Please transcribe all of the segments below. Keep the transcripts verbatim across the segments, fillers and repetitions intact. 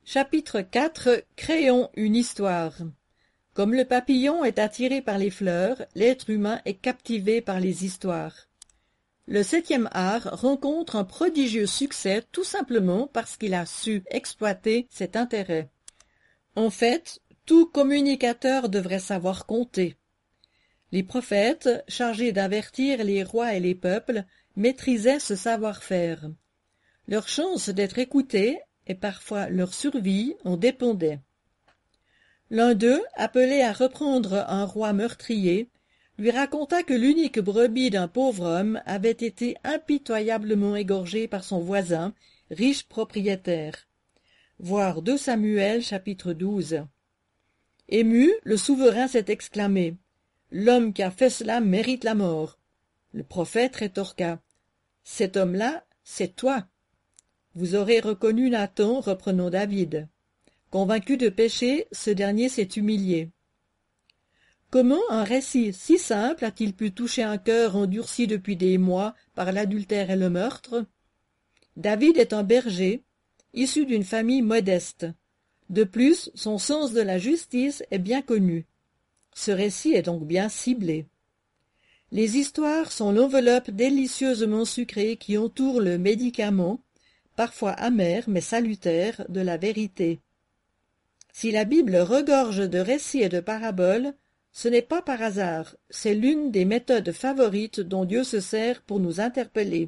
Chapitre quatre. Créons une histoire. Comme le papillon est attiré par les fleurs, l'être humain est captivé par les histoires. Le septième art rencontre un prodigieux succès tout simplement parce qu'il a su exploiter cet intérêt. En fait, tout communicateur devrait savoir conter. Les prophètes, chargés d'avertir les rois et les peuples, maîtrisaient ce savoir-faire. Leur chance d'être écoutés et parfois leur survie en dépendait. L'un d'eux, appelé à reprendre un roi meurtrier, lui raconta que l'unique brebis d'un pauvre homme avait été impitoyablement égorgée par son voisin, riche propriétaire. Voir deux Samuel, chapitre douze. Ému, le souverain s'est exclamé « L'homme qui a fait cela mérite la mort ». Le prophète rétorqua « Cet homme-là, c'est toi ». Vous aurez reconnu Nathan, reprenons David. Convaincu de péché, ce dernier s'est humilié. Comment un récit si simple a-t-il pu toucher un cœur endurci depuis des mois par l'adultère et le meurtre? David est un berger, issu d'une famille modeste. De plus, son sens de la justice est bien connu. Ce récit est donc bien ciblé. Les histoires sont l'enveloppe délicieusement sucrée qui entoure le médicament, parfois amer mais salutaire, de la vérité. Si la Bible regorge de récits et de paraboles, ce n'est pas par hasard, c'est l'une des méthodes favorites dont Dieu se sert pour nous interpeller.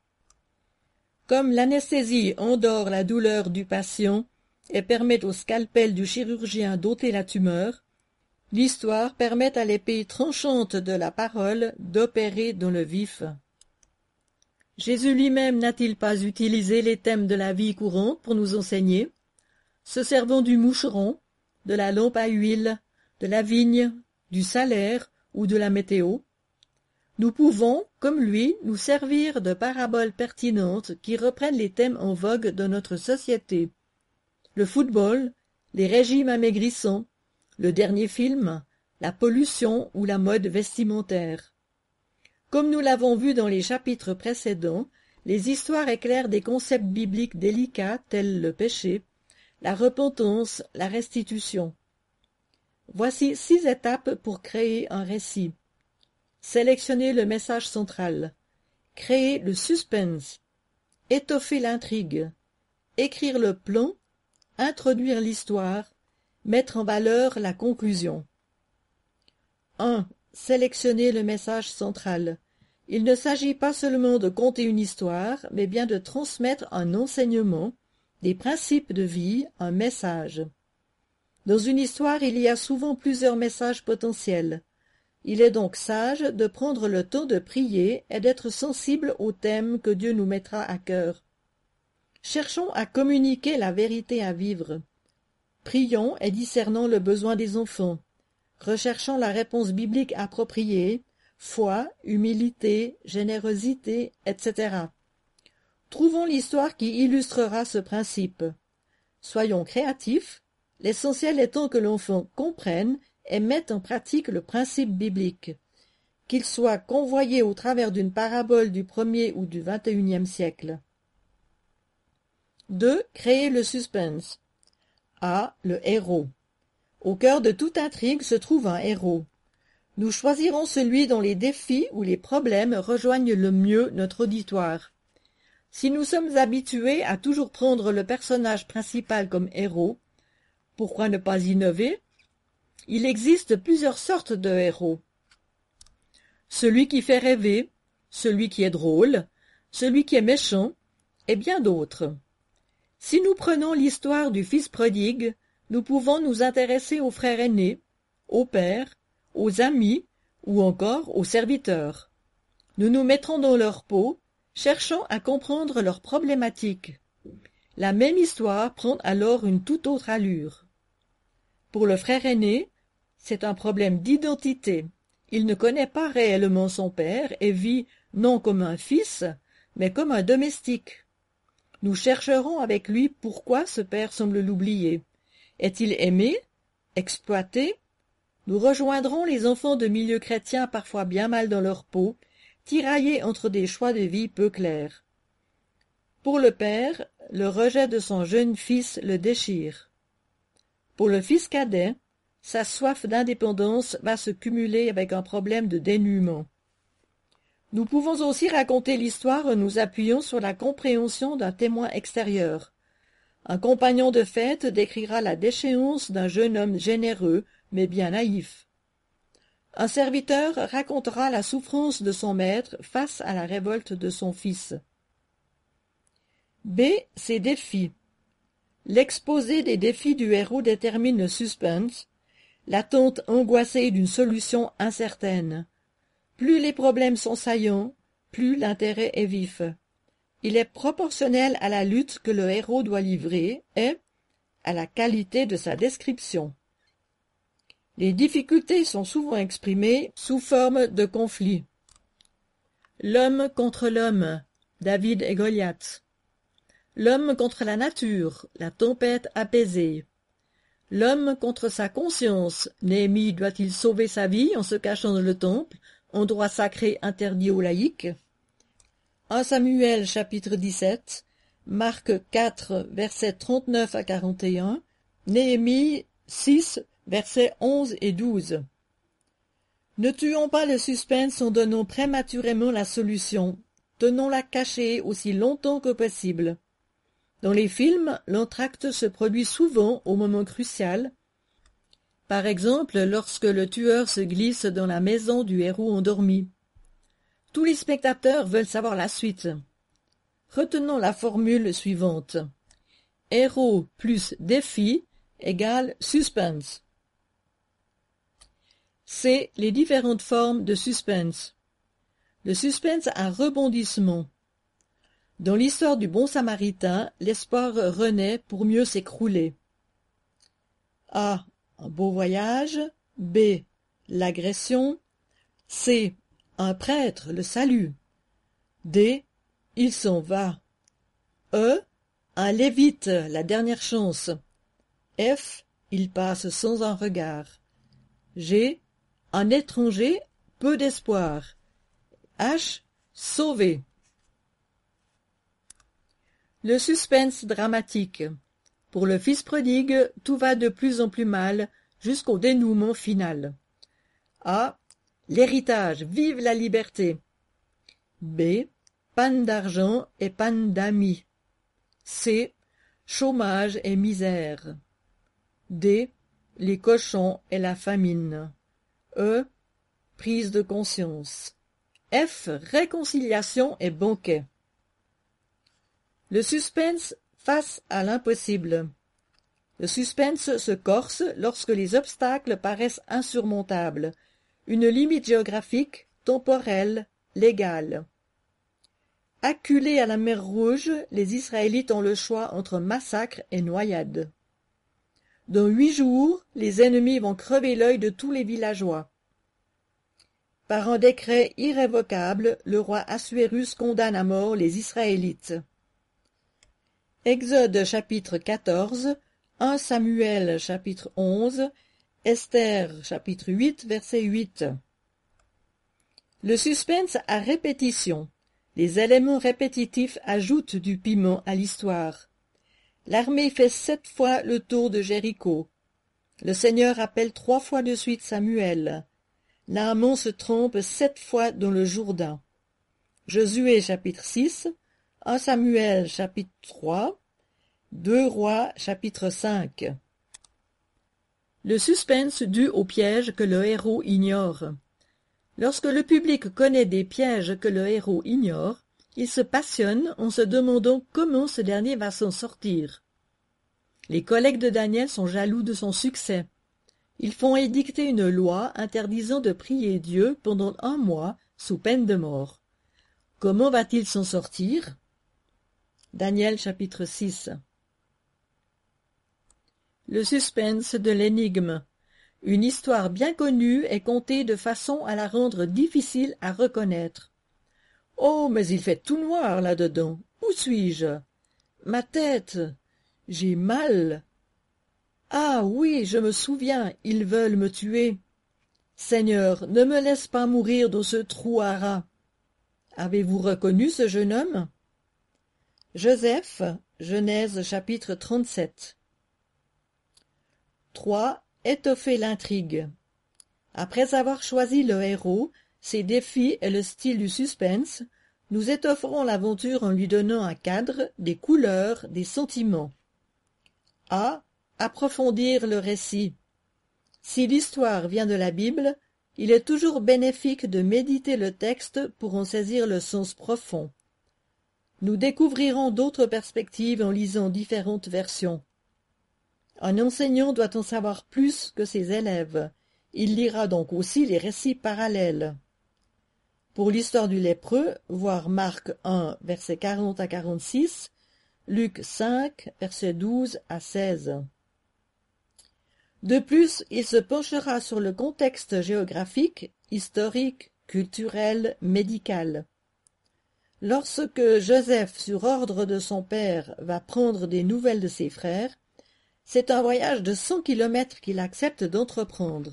Comme l'anesthésie endort la douleur du patient et permet au scalpel du chirurgien d'ôter la tumeur, l'histoire permet à l'épée tranchante de la parole d'opérer dans le vif. Jésus lui-même n'a-t-il pas utilisé les thèmes de la vie courante pour nous enseigner, se servant du moucheron, de la lampe à huile, de la vigne, du salaire ou de la météo? Nous pouvons, comme lui, nous servir de paraboles pertinentes qui reprennent les thèmes en vogue de notre société. Le football, les régimes amaigrissants, le dernier film, la pollution ou la mode vestimentaire. Comme nous l'avons vu dans les chapitres précédents, les histoires éclairent des concepts bibliques délicats tels le péché, la repentance, la restitution. Voici six étapes pour créer un récit. Sélectionner le message central, créer le suspense, étoffer l'intrigue, écrire le plan, introduire l'histoire, mettre en valeur la conclusion. un. Sélectionner le message central. Il ne s'agit pas seulement de conter une histoire, mais bien de transmettre un enseignement, des principes de vie, un message. Dans une histoire, il y a souvent plusieurs messages potentiels. Il est donc sage de prendre le temps de prier et d'être sensible aux thèmes que Dieu nous mettra à cœur. Cherchons à communiquer la vérité à vivre. Prions et discernons le besoin des enfants. Recherchons la réponse biblique appropriée, foi, humilité, générosité, et cetera. Trouvons l'histoire qui illustrera ce principe. Soyons créatifs, l'essentiel étant que l'enfant comprenne et mette en pratique le principe biblique, qu'il soit convoyé au travers d'une parabole du premier ou du vingt et unième siècle. deux. Créer le suspense. A. Le héros. Au cœur de toute intrigue se trouve un héros. Nous choisirons celui dont les défis ou les problèmes rejoignent le mieux notre auditoire. Si nous sommes habitués à toujours prendre le personnage principal comme héros, pourquoi ne pas innover? Il existe plusieurs sortes de héros. Celui qui fait rêver, celui qui est drôle, celui qui est méchant, et bien d'autres. Si nous prenons l'histoire du fils prodigue, nous pouvons nous intéresser aux frères aînés, aux pères, aux amis ou encore aux serviteurs. Nous nous mettrons dans leur peau, cherchant à comprendre leurs problématiques. La même histoire prend alors une toute autre allure. Pour le frère aîné, c'est un problème d'identité. Il ne connaît pas réellement son père et vit non comme un fils, mais comme un domestique. Nous chercherons avec lui pourquoi ce père semble l'oublier. Est-il aimé? Exploité? Nous rejoindrons les enfants de milieux chrétiens parfois bien mal dans leur peau, tiraillés entre des choix de vie peu clairs. Pour le père, le rejet de son jeune fils le déchire. Pour le fils cadet, sa soif d'indépendance va se cumuler avec un problème de dénuement. Nous pouvons aussi raconter l'histoire en nous appuyant sur la compréhension d'un témoin extérieur. Un compagnon de fête décrira la déchéance d'un jeune homme généreux, mais bien naïf. Un serviteur racontera la souffrance de son maître face à la révolte de son fils. B. Ses défis. L'exposé des défis du héros détermine le suspense, l'attente angoissée d'une solution incertaine. Plus les problèmes sont saillants, plus l'intérêt est vif. Il est proportionnel à la lutte que le héros doit livrer et à la qualité de sa description. Les difficultés sont souvent exprimées sous forme de conflits. L'homme contre l'homme, David et Goliath. L'homme contre la nature, la tempête apaisée. L'homme contre sa conscience, Néhémie doit-il sauver sa vie en se cachant dans le temple, endroit sacré interdit aux laïcs? un Samuel chapitre dix-sept, Marc quatre versets trente-neuf à quarante et un, Néhémie six versets onze et douze. Ne tuons pas le suspense en donnant prématurément la solution, tenons-la cachée aussi longtemps que possible. Dans les films, l'entracte se produit souvent au moment crucial, par exemple lorsque le tueur se glisse dans la maison du héros endormi. Tous les spectateurs veulent savoir la suite. Retenons la formule suivante. Héros plus défi égale suspense. C'est les différentes formes de suspense. Le suspense a rebondissement. Dans l'histoire du bon samaritain, l'espoir renaît pour mieux s'écrouler. A. Un beau voyage. B. L'agression. C. Un prêtre, le salut. D. Il s'en va. E. Un lévite, la dernière chance. F. Il passe sans un regard. G. Un étranger, peu d'espoir. H. Sauvé. Le suspense dramatique. Pour le fils prodigue, tout va de plus en plus mal, jusqu'au dénouement final. A. L'héritage, vive la liberté. B. Panne d'argent et panne d'amis. C. Chômage et misère. D. Les cochons et la famine. E. Prise de conscience. F. Réconciliation et banquet. Le suspense face à l'impossible. Le suspense se corse lorsque les obstacles paraissent insurmontables. Une limite géographique, temporelle, légale. Acculés à la mer Rouge, les Israélites ont le choix entre massacre et noyade. Dans huit jours, les ennemis vont crever l'œil de tous les villageois. Par un décret irrévocable, le roi Assuérus condamne à mort les Israélites. Exode chapitre quatorze, un Samuel chapitre onze, Esther chapitre huit verset huit. Le suspense à répétition. Les éléments répétitifs ajoutent du piment à l'histoire. L'armée fait sept fois le tour de Jéricho. Le Seigneur appelle trois fois de suite Samuel. Naaman se trompe sept fois dans le Jourdain. Josué chapitre six, un Samuel chapitre trois, deux Rois chapitre cinq. Le suspense dû aux pièges que le héros ignore. Lorsque le public connaît des pièges que le héros ignore, il se passionne en se demandant comment ce dernier va s'en sortir. Les collègues de Daniel sont jaloux de son succès. Ils font édicter une loi interdisant de prier Dieu pendant un mois sous peine de mort. Comment va-t-il s'en sortir? Daniel chapitre six. Le suspense de l'énigme. Une histoire bien connue est contée de façon à la rendre difficile à reconnaître. Oh, mais il fait tout noir là-dedans. Où suis-je? Ma tête. J'ai mal. Ah oui, je me souviens, ils veulent me tuer. Seigneur, ne me laisse pas mourir dans ce trou à rats. Avez-vous reconnu ce jeune homme? Joseph, Genèse chapitre trente-sept. trois. Étoffer l'intrigue. Après avoir choisi le héros, ses défis et le style du suspense, nous étofferons l'aventure en lui donnant un cadre, des couleurs, des sentiments. A. Approfondir le récit. Si l'histoire vient de la Bible, il est toujours bénéfique de méditer le texte pour en saisir le sens profond. Nous découvrirons d'autres perspectives en lisant différentes versions. Un enseignant doit en savoir plus que ses élèves. Il lira donc aussi les récits parallèles. Pour l'histoire du lépreux, voir Marc un, versets quarante à quarante-six, Luc cinq, versets douze à seize. De plus, il se penchera sur le contexte géographique, historique, culturel, médical. Lorsque Joseph, sur ordre de son père, va prendre des nouvelles de ses frères, c'est un voyage de cent kilomètres qu'il accepte d'entreprendre.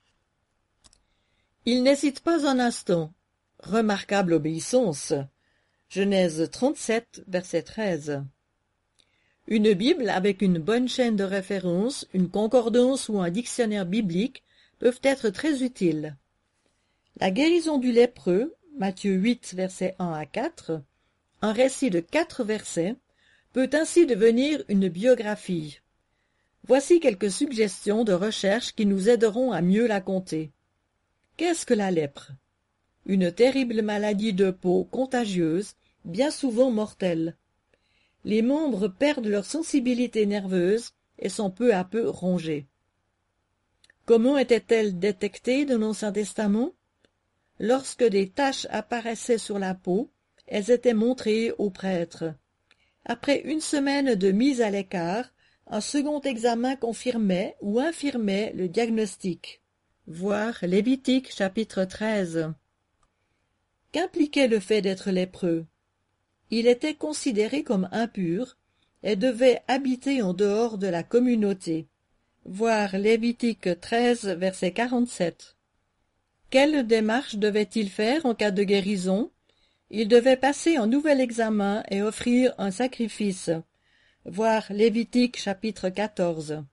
Il n'hésite pas un instant. Remarquable obéissance. Genèse trente-sept, verset treize. Une Bible avec une bonne chaîne de référence, une concordance ou un dictionnaire biblique peuvent être très utiles. La guérison du lépreux, Matthieu huit, versets un à quatre, un récit de quatre versets, peut ainsi devenir une biographie. Voici quelques suggestions de recherche qui nous aideront à mieux la compter. Qu'est-ce que la lèpre? Une terrible maladie de peau contagieuse, bien souvent mortelle. Les membres perdent leur sensibilité nerveuse et sont peu à peu rongés. Comment était-elle détectée dans l'Ancien Testament? Lorsque des taches apparaissaient sur la peau, elles étaient montrées aux prêtres. Après une semaine de mise à l'écart, un second examen confirmait ou infirmait le diagnostic. Voir Lévitique chapitre treize. Qu'impliquait le fait d'être lépreux? Il était considéré comme impur et devait habiter en dehors de la communauté. Voir Lévitique treize, verset quarante-sept. Quelle démarche devait-il faire en cas de guérison? Il devait passer un nouvel examen et offrir un sacrifice. Voir Lévitique chapitre quatorze.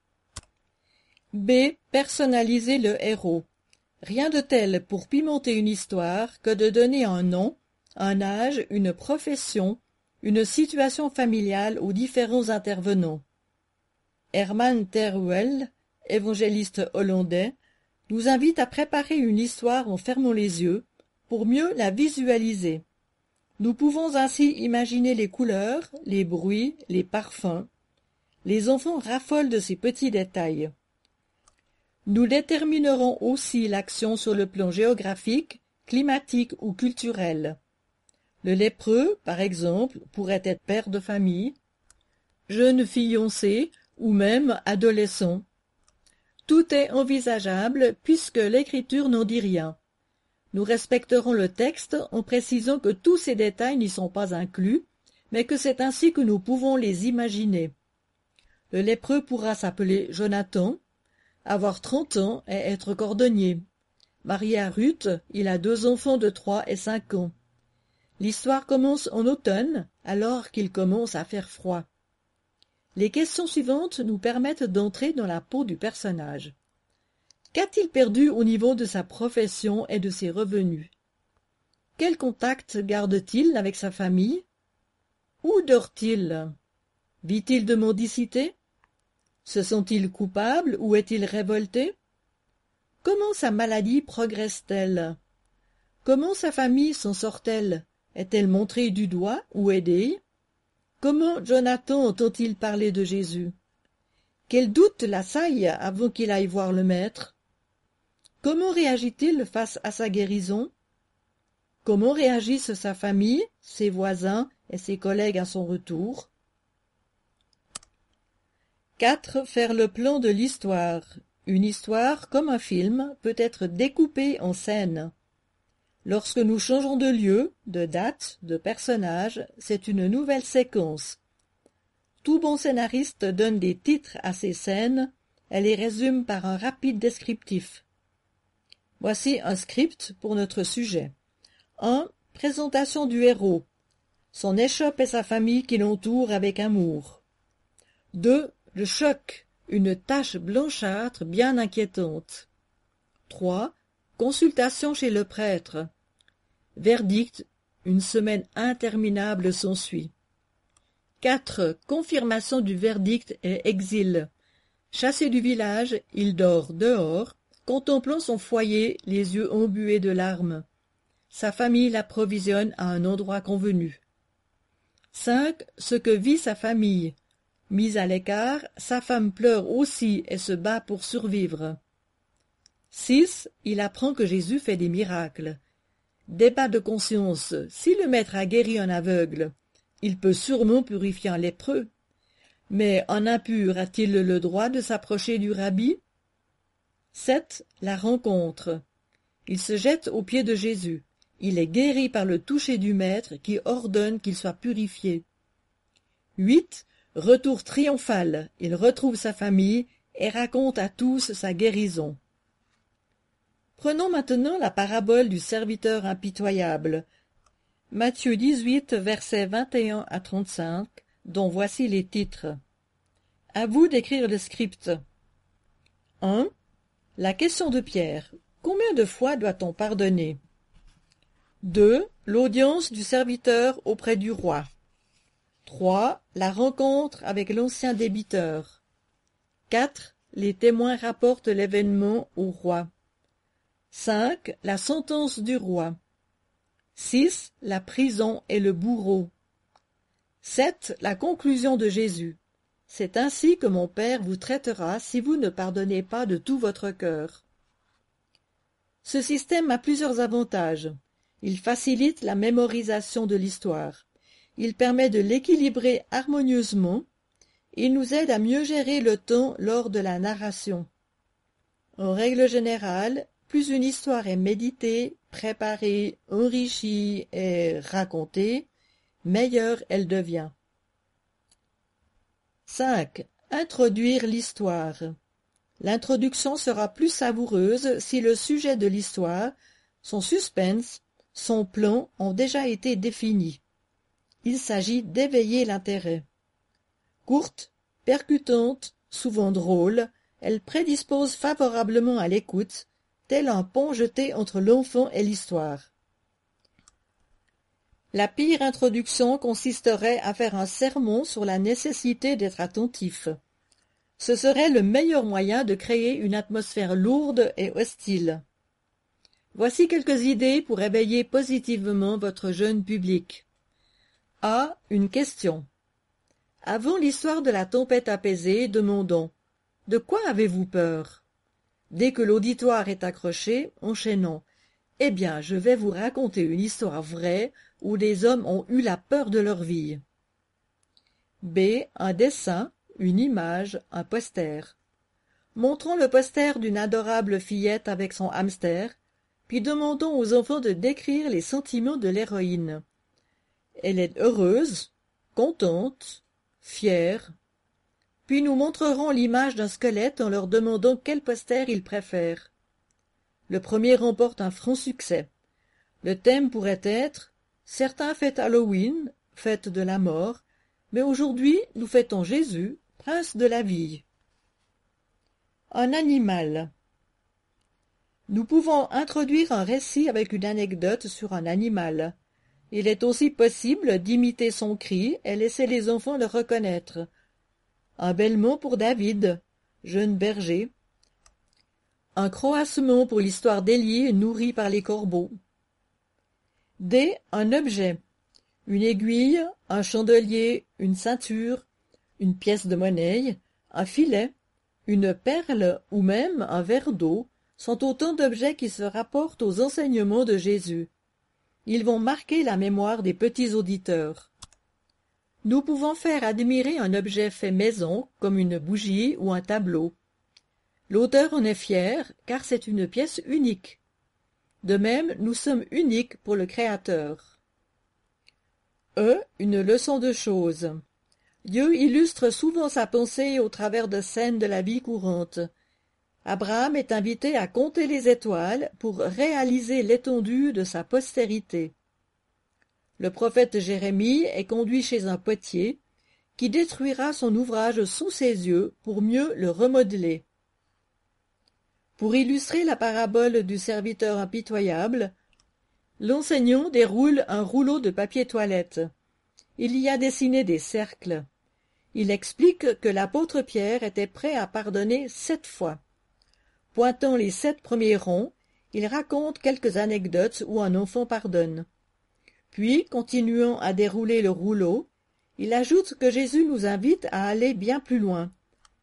B. Personnaliser le héros. Rien de tel pour pimenter une histoire que de donner un nom, un âge, une profession, une situation familiale aux différents intervenants. Herman Terwell, évangéliste hollandais, nous invite à préparer une histoire en fermant les yeux pour mieux la visualiser. Nous pouvons ainsi imaginer les couleurs, les bruits, les parfums. Les enfants raffolent de ces petits détails. Nous déterminerons aussi l'action sur le plan géographique, climatique ou culturel. Le lépreux, par exemple, pourrait être père de famille, jeune fiancé ou même adolescent. Tout est envisageable puisque l'écriture n'en dit rien. Nous respecterons le texte en précisant que tous ces détails n'y sont pas inclus, mais que c'est ainsi que nous pouvons les imaginer. Le lépreux pourra s'appeler Jonathan, avoir trente ans et être cordonnier. Marié à Ruth, il a deux enfants de trois et cinq ans. L'histoire commence en automne, alors qu'il commence à faire froid. Les questions suivantes nous permettent d'entrer dans la peau du personnage. Qu'a-t-il perdu au niveau de sa profession et de ses revenus? Quel contact garde-t-il avec sa famille? Où dort-il? Vit-il de mendicité? Se sent-il coupable ou est-il révolté? Comment sa maladie progresse-t-elle? Comment sa famille s'en sort-elle? Est-elle montrée du doigt ou aidée? Comment Jonathan entend-il parler de Jésus? Quel doute l'assaille avant qu'il aille voir le maître? Comment réagit-il face à sa guérison? Comment réagissent sa famille, ses voisins et ses collègues à son retour? quatre. Faire le plan de l'histoire. Une histoire, comme un film, peut être découpée en scènes. Lorsque nous changeons de lieu, de date, de personnage, c'est une nouvelle séquence. Tout bon scénariste donne des titres à ces scènes et les résume par un rapide descriptif. Voici un script pour notre sujet. un. Présentation du héros. son échoppe et sa famille qui l'entourent avec amour. deux. Le choc, une tache blanchâtre bien inquiétante. trois. Consultation chez le prêtre. Verdict, une semaine interminable s'ensuit. quatre. Confirmation du verdict et exil. Chassé du village, il dort dehors, contemplant son foyer, les yeux embués de larmes. Sa famille l'approvisionne à un endroit convenu. cinq. Ce que vit sa famille. Mise à l'écart, sa femme pleure aussi et se bat pour survivre. six. Il apprend que Jésus fait des miracles. Débat de conscience. Si le maître a guéri un aveugle, il peut sûrement purifier un lépreux. Mais un impur a-t-il le droit de s'approcher du rabbi? sept. La rencontre. Il se jette aux pieds de Jésus. Il est guéri par le toucher du maître qui ordonne qu'il soit purifié. huit. Retour triomphal. Il retrouve sa famille et raconte à tous sa guérison. Prenons maintenant la parabole du serviteur impitoyable. Matthieu dix-huit, versets vingt et un à trente-cinq, dont voici les titres. À vous d'écrire le script. un. La question de Pierre. Combien de fois doit-on pardonner? deux. L'audience du serviteur auprès du roi. trois. La rencontre avec l'ancien débiteur. quatre. Les témoins rapportent l'événement au roi. cinq. La sentence du roi. six. La prison et le bourreau. sept. La conclusion de Jésus. C'est ainsi que mon Père vous traitera si vous ne pardonnez pas de tout votre cœur. Ce système a plusieurs avantages. Il facilite la mémorisation de l'histoire. Il permet de l'équilibrer harmonieusement. Il nous aide à mieux gérer le temps lors de la narration. En règle générale, plus une histoire est méditée, préparée, enrichie et racontée, meilleure elle devient. cinq. Introduire l'histoire. L'introduction sera plus savoureuse si le sujet de l'histoire, son suspense, son plan ont déjà été définis. Il s'agit d'éveiller l'intérêt. Courte, percutante, souvent drôle, elle prédispose favorablement à l'écoute, tel un pont jeté entre l'enfant et l'histoire. La pire introduction consisterait à faire un sermon sur la nécessité d'être attentif. Ce serait le meilleur moyen de créer une atmosphère lourde et hostile. Voici quelques idées pour éveiller positivement votre jeune public. A. Une question. Avant l'histoire de la tempête apaisée, demandons « De quoi avez-vous peur ?» Dès que l'auditoire est accroché, enchaînons « Eh bien, je vais vous raconter une histoire vraie où des hommes ont eu la peur de leur vie. » B. Un dessin, une image, un poster. Montrons le poster d'une adorable fillette avec son hamster, puis demandons aux enfants de décrire les sentiments de l'héroïne. Elle est heureuse, contente, fière. Puis nous montrerons l'image d'un squelette en leur demandant quel poster ils préfèrent. Le premier remporte un franc succès. Le thème pourrait être « Certains fêtent Halloween, fête de la mort, mais aujourd'hui nous fêtons Jésus, prince de la vie. » Un animal. Nous pouvons introduire un récit avec une anecdote sur un animal. Il est aussi possible d'imiter son cri et laisser les enfants le reconnaître. Un bêlement pour David, jeune berger. Un croassement pour l'histoire d'Élie nourrie par les corbeaux. D. Un objet. Une aiguille, un chandelier, une ceinture, une pièce de monnaie, un filet, une perle ou même un verre d'eau sont autant d'objets qui se rapportent aux enseignements de Jésus. Ils vont marquer la mémoire des petits auditeurs. Nous pouvons faire admirer un objet fait maison, comme une bougie ou un tableau. L'auteur en est fier, car c'est une pièce unique. De même, nous sommes uniques pour le Créateur. E. Une leçon de choses. Dieu illustre souvent sa pensée au travers de scènes de la vie courante. Abraham est invité à compter les étoiles pour réaliser l'étendue de sa postérité. Le prophète Jérémie est conduit chez un potier qui détruira son ouvrage sous ses yeux pour mieux le remodeler. Pour illustrer la parabole du serviteur impitoyable, l'enseignant déroule un rouleau de papier toilette. Il y a dessiné des cercles. Il explique que l'apôtre Pierre était prêt à pardonner sept fois. Pointant les sept premiers ronds, il raconte quelques anecdotes où un enfant pardonne. Puis, continuant à dérouler le rouleau, il ajoute que Jésus nous invite à aller bien plus loin.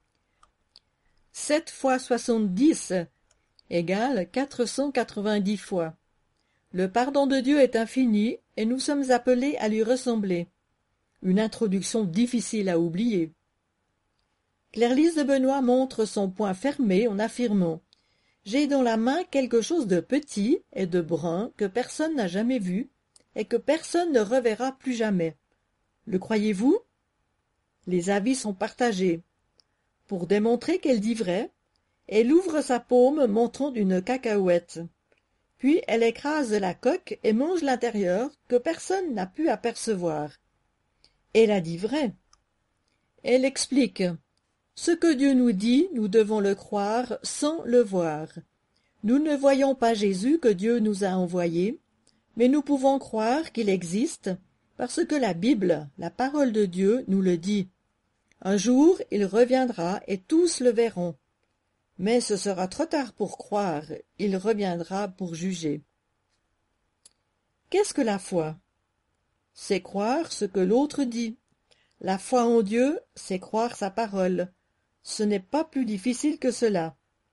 Sept fois soixante-dix égale quatre cent quatre-vingt-dix fois. Le pardon de Dieu est infini et nous sommes appelés à lui ressembler. Une introduction difficile à oublier. Claire-Lise de Benoît montre son poing fermé en affirmant « J'ai dans la main quelque chose de petit et de brun que personne n'a jamais vu et que personne ne reverra plus jamais. Le croyez-vous » Les avis sont partagés. Pour démontrer qu'elle dit vrai, elle ouvre sa paume montrant une cacahuète. Puis elle écrase la coque et mange l'intérieur que personne n'a pu apercevoir. Elle a dit vrai. Elle explique « Ce que Dieu nous dit, nous devons le croire sans le voir. Nous ne voyons pas Jésus que Dieu nous a envoyé, mais nous pouvons croire qu'il existe parce que la Bible, la parole de Dieu, nous le dit. Un jour, il reviendra et tous le verront. Mais ce sera trop tard pour croire, il reviendra pour juger. » Qu'est-ce que la foi? C'est croire ce que l'autre dit. La foi en Dieu, c'est croire sa parole. Ce n'est pas plus difficile que cela.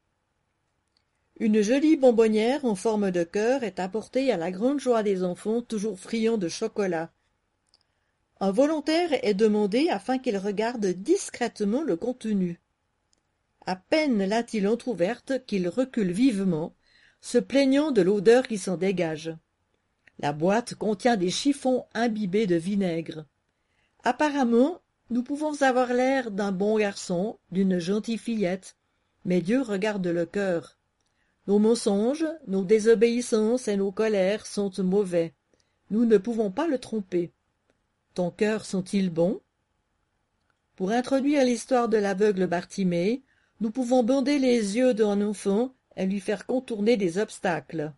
Une jolie bonbonnière en forme de cœur est apportée à la grande joie des enfants toujours friands de chocolat. Un volontaire est demandé afin qu'il regarde discrètement le contenu. À peine l'a-t-il entr'ouverte qu'il recule vivement, se plaignant de l'odeur qui s'en dégage. La boîte contient des chiffons imbibés de vinaigre. Apparemment, nous pouvons avoir l'air d'un bon garçon, d'une gentille fillette, mais Dieu regarde le cœur. Nos mensonges, nos désobéissances et nos colères sont mauvais. Nous ne pouvons pas le tromper. Ton cœur sont-ils bons? Pour introduire l'histoire de l'aveugle Bartimée, nous pouvons bander les yeux d'un enfant et lui faire contourner des obstacles.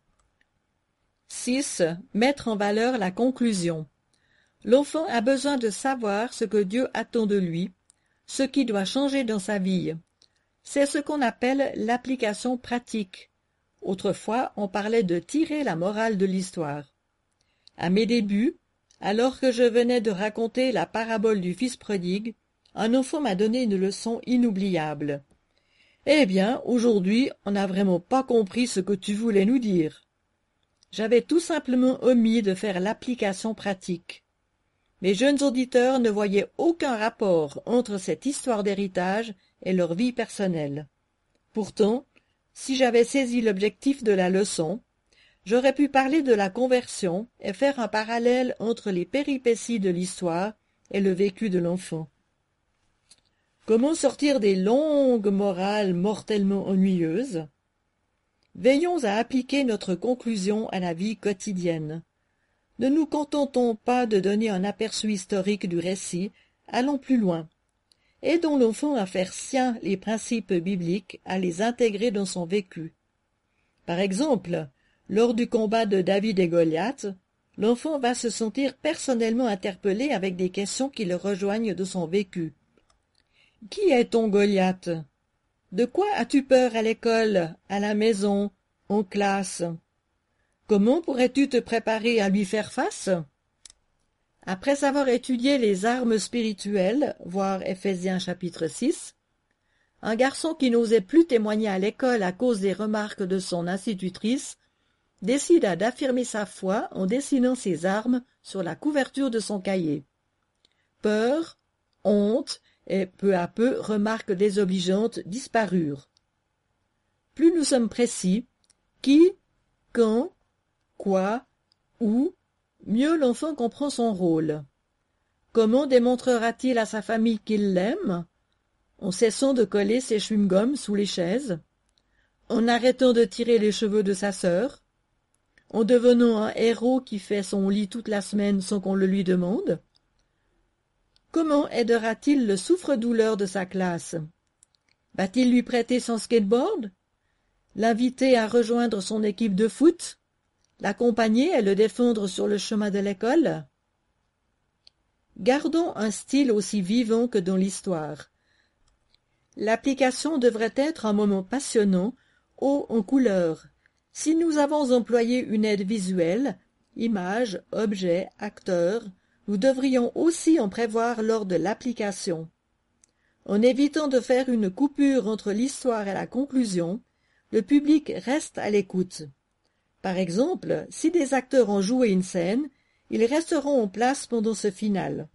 six. Mettre en valeur la conclusion. L'enfant a besoin de savoir ce que Dieu attend de lui, ce qui doit changer dans sa vie. C'est ce qu'on appelle l'application pratique. Autrefois, on parlait de tirer la morale de l'histoire. À mes débuts, alors que je venais de raconter la parabole du fils prodigue, un enfant m'a donné une leçon inoubliable. « Eh bien, aujourd'hui, on n'a vraiment pas compris ce que tu voulais nous dire. » J'avais tout simplement omis de faire l'application pratique. Mes jeunes auditeurs ne voyaient aucun rapport entre cette histoire d'héritage et leur vie personnelle. Pourtant, si j'avais saisi l'objectif de la leçon, j'aurais pu parler de la conversion et faire un parallèle entre les péripéties de l'histoire et le vécu de l'enfant. Comment sortir des longues morales mortellement ennuyeuses? Veillons à appliquer notre conclusion à la vie quotidienne. Ne nous contentons pas de donner un aperçu historique du récit, allons plus loin. Aidons l'enfant à faire sien les principes bibliques, à les intégrer dans son vécu. Par exemple, lors du combat de David et Goliath, l'enfant va se sentir personnellement interpellé avec des questions qui le rejoignent de son vécu. Qui est ton Goliath? De quoi as-tu peur à l'école, à la maison, en classe? Comment pourrais-tu te préparer à lui faire face? Après avoir étudié les armes spirituelles, voir Éphésiens chapitre six, un garçon qui n'osait plus témoigner à l'école à cause des remarques de son institutrice décida d'affirmer sa foi en dessinant ses armes sur la couverture de son cahier. Peur, honte et peu à peu remarques désobligeantes disparurent. Plus nous sommes précis, qui, quand, quoi, où, mieux l'enfant comprend son rôle. Comment démontrera-t-il à sa famille qu'il l'aime? En cessant de coller ses chewing-gums sous les chaises? En arrêtant de tirer les cheveux de sa sœur? en devenant un héros qui fait son lit toute la semaine sans qu'on le lui demande? Comment aidera-t-il le souffre-douleur de sa classe? Va-t-il lui prêter son skateboard? L'inviter à rejoindre son équipe de foot? L'accompagner et le défendre sur le chemin de l'école? Gardons un style aussi vivant que dans l'histoire. L'application devrait être un moment passionnant, haut en couleurs. Si nous avons employé une aide visuelle, images, objets, acteurs, nous devrions aussi en prévoir lors de l'application. En évitant de faire une coupure entre l'histoire et la conclusion, le public reste à l'écoute. Par exemple, si des acteurs ont joué une scène, ils resteront en place pendant ce final.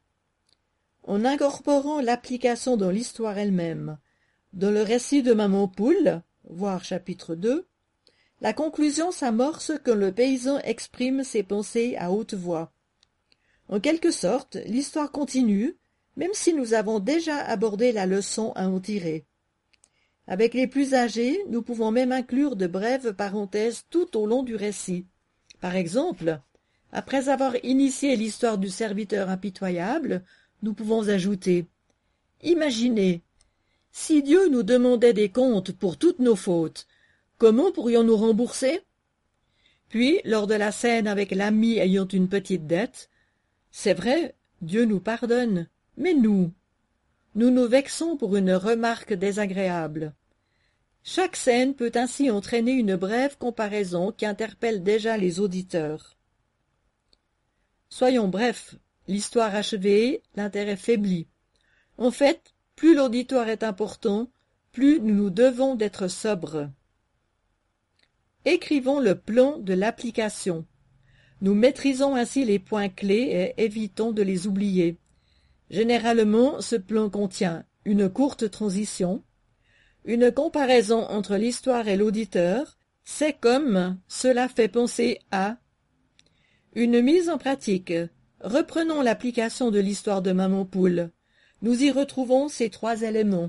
En incorporant l'application dans l'histoire elle-même, dans le récit de Maman Poule, voir chapitre deux, la conclusion s'amorce quand le paysan exprime ses pensées à haute voix. En quelque sorte, l'histoire continue, même si nous avons déjà abordé la leçon à en tirer. Avec les plus âgés, nous pouvons même inclure de brèves parenthèses tout au long du récit. Par exemple, après avoir initié l'histoire du serviteur impitoyable, nous pouvons ajouter « Imaginez, si Dieu nous demandait des comptes pour toutes nos fautes, comment pourrions-nous rembourser ?» Puis, lors de la scène avec l'ami ayant une petite dette, « C'est vrai, Dieu nous pardonne, mais nous, nous nous vexons pour une remarque désagréable. » Chaque scène peut ainsi entraîner une brève comparaison qui interpelle déjà les auditeurs. Soyons brefs, l'histoire achevée, l'intérêt faiblit. En fait, plus l'auditoire est important, plus nous nous devons d'être sobres. Écrivons le plan de l'application. Nous maîtrisons ainsi les points clés et évitons de les oublier. Généralement, ce plan contient une courte transition, une comparaison entre l'histoire et l'auditeur, c'est comme cela fait penser à. Une mise en pratique. Reprenons l'application de l'histoire de Maman Poule. Nous y retrouvons ces trois éléments.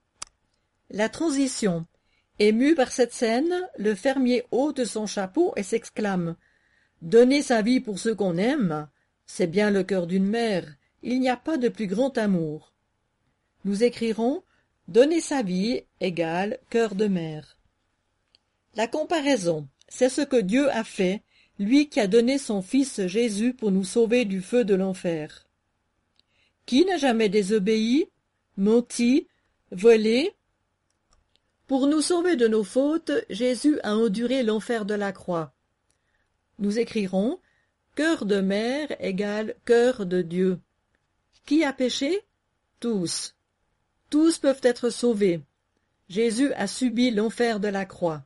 La transition. Ému par cette scène, le fermier ôte son chapeau et s'exclame « Donner sa vie pour ceux qu'on aime, c'est bien le cœur d'une mère, il n'y a pas de plus grand amour. » Nous écrirons « Donner sa vie égale cœur de mère ». La comparaison, c'est ce que Dieu a fait, lui qui a donné son Fils Jésus pour nous sauver du feu de l'enfer. Qui n'a jamais désobéi, menti, volé? Pour nous sauver de nos fautes, Jésus a enduré l'enfer de la croix. Nous écrirons « Cœur de mère égale cœur de Dieu ». Qui a péché? Tous. Tous peuvent être sauvés. Jésus a subi l'enfer de la croix.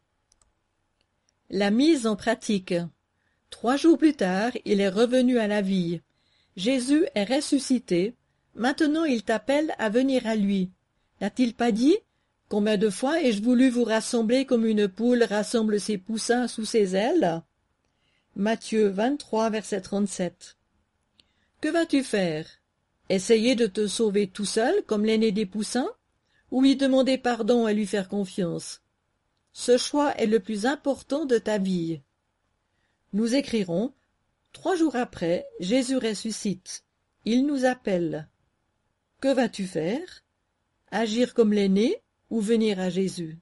La mise en pratique. Trois jours plus tard, il est revenu à la vie. Jésus est ressuscité. Maintenant il t'appelle à venir à lui. N'a-t-il pas dit? Combien de fois ai-je voulu vous rassembler comme une poule rassemble ses poussins sous ses ailes? Matthieu vingt-trois, verset trente-sept. Que vas-tu faire? Essayer de te sauver tout seul, comme l'aîné des poussins? Ou lui demander pardon et lui faire confiance? Ce choix est le plus important de ta vie. Nous écrirons « Trois jours après, Jésus ressuscite. Il nous appelle. » Que vas-tu faire? Agir comme l'aîné ou venir à Jésus?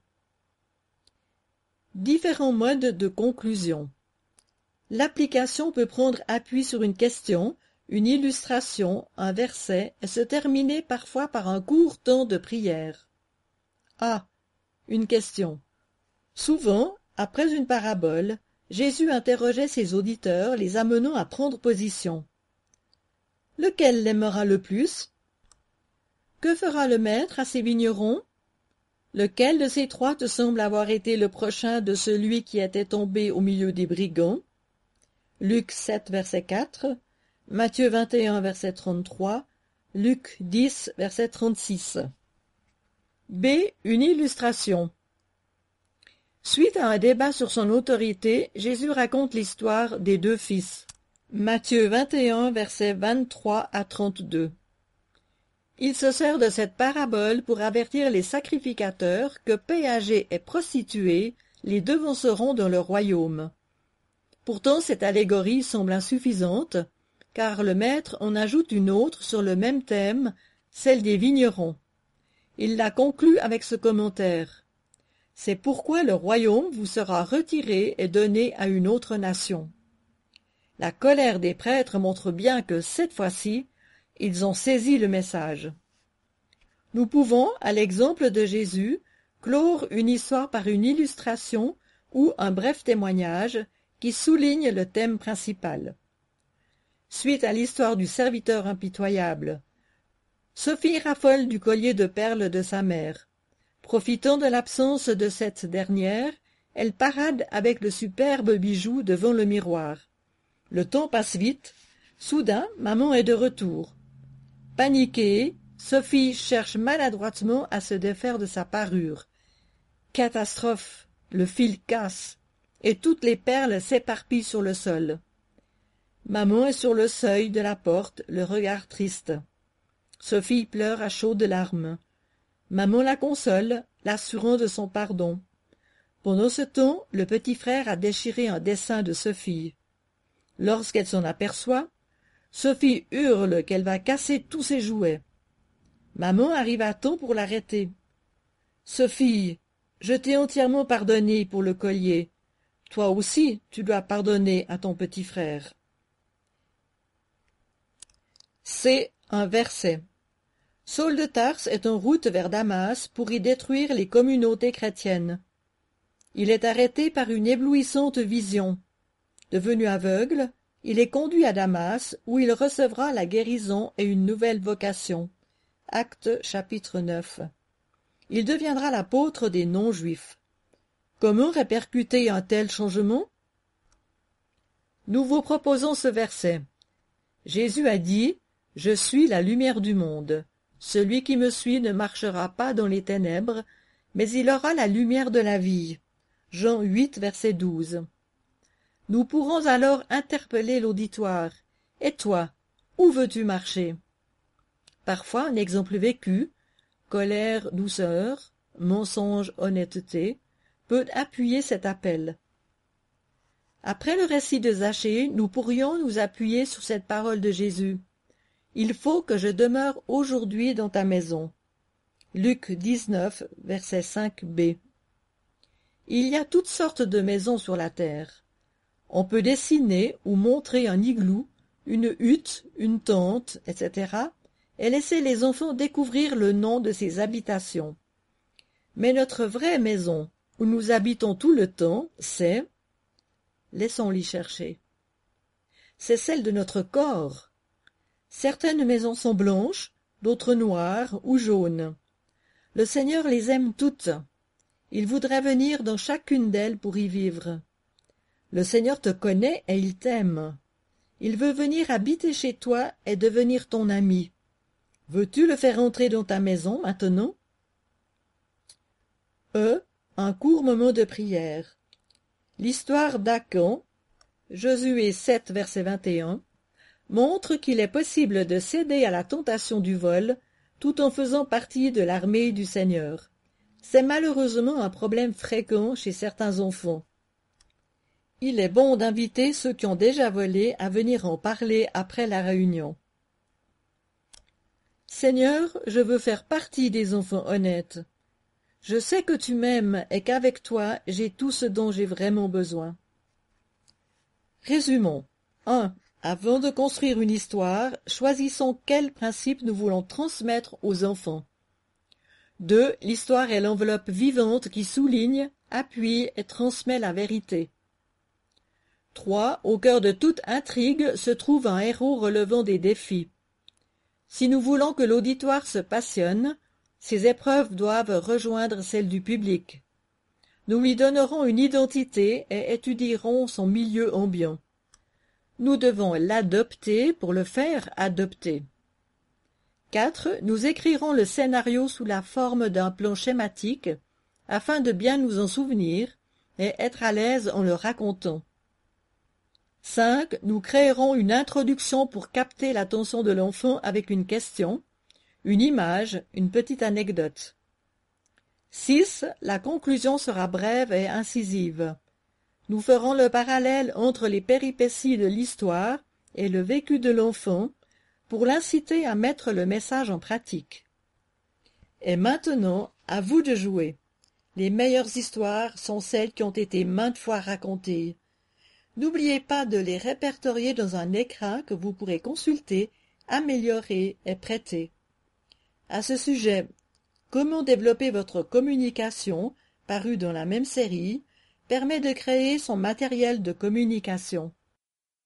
Différents modes de conclusion. L'application peut prendre appui sur une question, une illustration, un verset et se terminer parfois par un court temps de prière. A. Une question. Souvent, après une parabole, Jésus interrogeait ses auditeurs, les amenant à prendre position. Lequel l'aimera le plus? Que fera le maître à ses vignerons? Lequel de ces trois te semble avoir été le prochain de celui qui était tombé au milieu des brigands? Luc sept, verset quatre, Matthieu vingt et un, verset trente-trois, Luc dix, verset trente-six. B. Une illustration. Suite à un débat sur son autorité, Jésus raconte l'histoire des deux fils. Matthieu vingt et un, versets vingt-trois à trente-deux. Il se sert de cette parabole pour avertir les sacrificateurs que péagers et prostituées les devanceront dans le royaume. Pourtant cette allégorie semble insuffisante, car le maître en ajoute une autre sur le même thème, celle des vignerons. Il la conclut avec ce commentaire. « C'est pourquoi le royaume vous sera retiré et donné à une autre nation. » La colère des prêtres montre bien que, cette fois-ci, ils ont saisi le message. Nous pouvons, à l'exemple de Jésus, clore une histoire par une illustration ou un bref témoignage qui souligne le thème principal. Suite à l'histoire du serviteur impitoyable, Sophie raffole du collier de perles de sa mère. Profitant de l'absence de cette dernière, elle parade avec le superbe bijou devant le miroir. Le temps passe vite. Soudain, maman est de retour. Paniquée, Sophie cherche maladroitement à se défaire de sa parure. Catastrophe, le fil casse, et toutes les perles s'éparpillent sur le sol. Maman est sur le seuil de la porte, le regard triste. Sophie pleure à chaudes larmes. Maman la console, l'assurant de son pardon. Pendant ce temps, le petit frère a déchiré un dessin de Sophie. Lorsqu'elle s'en aperçoit, Sophie hurle qu'elle va casser tous ses jouets. Maman arrive à temps pour l'arrêter. « Sophie, je t'ai entièrement pardonné pour le collier. Toi aussi, tu dois pardonner à ton petit frère. » C'est un verset. Saul de Tarse est en route vers Damas pour y détruire les communautés chrétiennes. Il est arrêté par une éblouissante vision. Devenu aveugle, il est conduit à Damas où il recevra la guérison et une nouvelle vocation. Actes chapitre neuf. Il deviendra l'apôtre des non-juifs. Comment répercuter un tel changement? Nous vous proposons ce verset. Jésus a dit « Je suis la lumière du monde. Celui qui me suit ne marchera pas dans les ténèbres, mais il aura la lumière de la vie. » Jean huit, verset douze. Nous pourrons alors interpeller l'auditoire. « Et toi, où veux-tu marcher ?» Parfois, un exemple vécu, colère, douceur, mensonge, honnêteté, peut appuyer cet appel. Après le récit de Zachée, nous pourrions nous appuyer sur cette parole de Jésus. « Il faut que je demeure aujourd'hui dans ta maison. » Luc dix-neuf, verset cinq b. Il y a toutes sortes de maisons sur la terre. On peut dessiner ou montrer un igloo, une hutte, une tente, et cetera, et laisser les enfants découvrir le nom de ces habitations. Mais notre vraie maison, où nous habitons tout le temps, c'est... Laissons-l'y chercher. C'est celle de notre corps. Certaines maisons sont blanches, d'autres noires ou jaunes. Le Seigneur les aime toutes. Il voudrait venir dans chacune d'elles pour y vivre. Le Seigneur te connaît et il t'aime. Il veut venir habiter chez toi et devenir ton ami. Veux-tu le faire entrer dans ta maison maintenant? E. Un court moment de prière. L'histoire d'Achan, Josué sept, verset vingt et un, montre qu'il est possible de céder à la tentation du vol tout en faisant partie de l'armée du Seigneur. C'est malheureusement un problème fréquent chez certains enfants. Il est bon d'inviter ceux qui ont déjà volé à venir en parler après la réunion. Seigneur, je veux faire partie des enfants honnêtes. Je sais que tu m'aimes et qu'avec toi, j'ai tout ce dont j'ai vraiment besoin. Résumons. un. Avant de construire une histoire, choisissons quels principes nous voulons transmettre aux enfants. deux. L'histoire est l'enveloppe vivante qui souligne, appuie et transmet la vérité. trois. Au cœur de toute intrigue se trouve un héros relevant des défis. Si nous voulons que l'auditoire se passionne, ces épreuves doivent rejoindre celles du public. Nous lui donnerons une identité et étudierons son milieu ambiant. Nous devons l'adopter pour le faire adopter. quatre. Nous écrirons le scénario sous la forme d'un plan schématique afin de bien nous en souvenir et être à l'aise en le racontant. cinq. Nous créerons une introduction pour capter l'attention de l'enfant avec une question, une image, une petite anecdote. six. La conclusion sera brève et incisive. Nous ferons le parallèle entre les péripéties de l'histoire et le vécu de l'enfant pour l'inciter à mettre le message en pratique. Et maintenant, à vous de jouer. Les meilleures histoires sont celles qui ont été maintes fois racontées. N'oubliez pas de les répertorier dans un écrin que vous pourrez consulter, améliorer et prêter. À ce sujet, Comment développer votre communication, paru dans la même série, permet de créer son matériel de communication.